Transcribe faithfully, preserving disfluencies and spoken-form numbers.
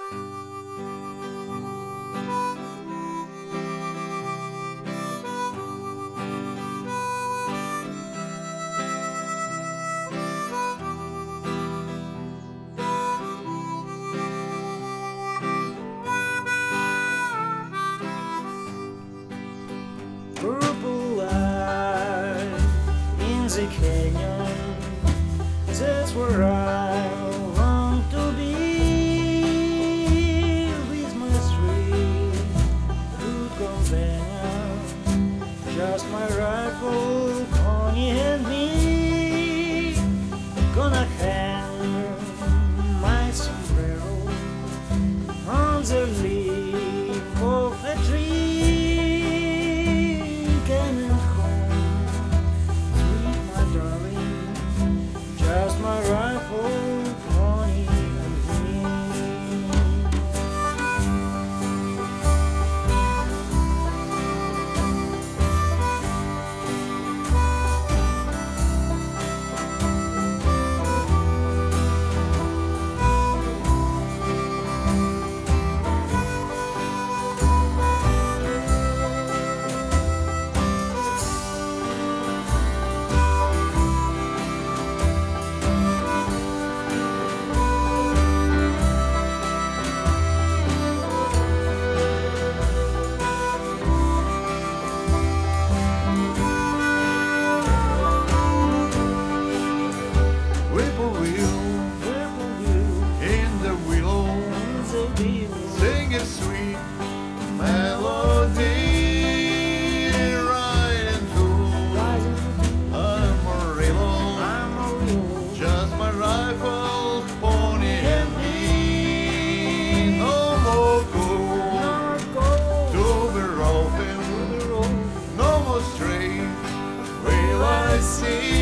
Purple light in the canyon, that's where I want to be. With my sweet good companion, just my rifle, pony and me. Gonna hang my sombrero on the leaf of a tree. Just my rifle, pony, and me. Whippoorwill in the willow, sing a sweet melody, riding through Amarillo. Just my rifle, pony and me. No more gold to be rolling, no more straight will I see.